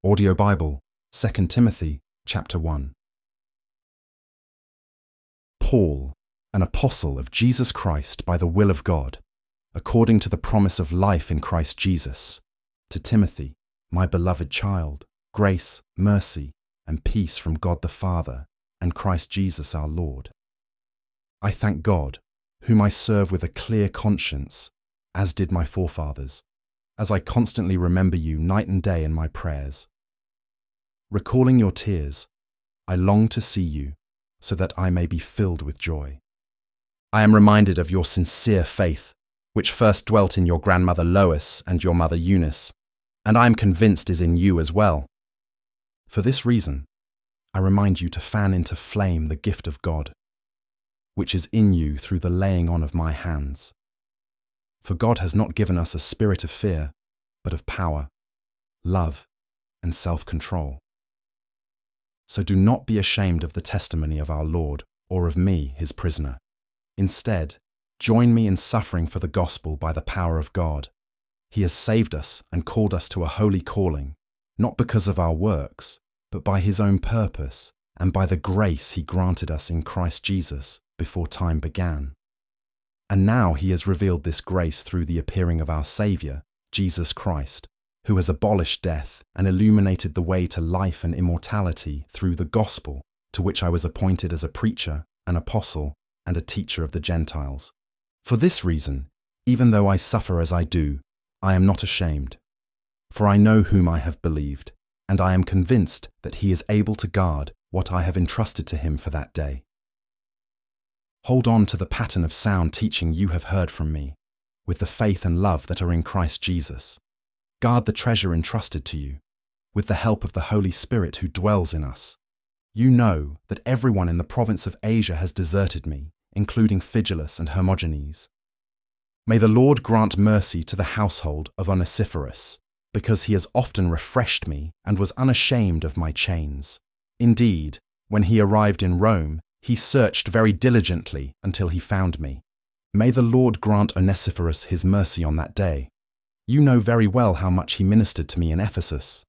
Audio Bible, 2 Timothy, chapter 1. Paul, an apostle of Jesus Christ by the will of God, according to the promise of life in Christ Jesus, to Timothy, my beloved child, grace, mercy, and peace from God the Father and Christ Jesus our Lord. I thank God, whom I serve with a clear conscience, as did my forefathers, as I constantly remember you night and day in my prayers. Recalling your tears, I long to see you, so that I may be filled with joy. I am reminded of your sincere faith, which first dwelt in your grandmother Lois and your mother Eunice, and I am convinced is in you as well. For this reason, I remind you to fan into flame the gift of God, which is in you through the laying on of my hands. For God has not given us a spirit of fear, but of power, love, and self-control. So do not be ashamed of the testimony of our Lord or of me, his prisoner. Instead, join me in suffering for the gospel by the power of God. He has saved us and called us to a holy calling, not because of our works, but by his own purpose and by the grace he granted us in Christ Jesus before time began. And now he has revealed this grace through the appearing of our Saviour, Jesus Christ, who has abolished death and illuminated the way to life and immortality through the gospel, to which I was appointed as a preacher, an apostle, and a teacher of the Gentiles. For this reason, even though I suffer as I do, I am not ashamed. For I know whom I have believed, and I am convinced that he is able to guard what I have entrusted to him for that day. Hold on to the pattern of sound teaching you have heard from me, with the faith and love that are in Christ Jesus. Guard the treasure entrusted to you, with the help of the Holy Spirit who dwells in us. You know that everyone in the province of Asia has deserted me, including Phygelus and Hermogenes. May the Lord grant mercy to the household of Onesiphorus, because he has often refreshed me and was unashamed of my chains. Indeed, when he arrived in Rome, he searched very diligently until he found me. May the Lord grant Onesiphorus his mercy on that day. You know very well how much he ministered to me in Ephesus,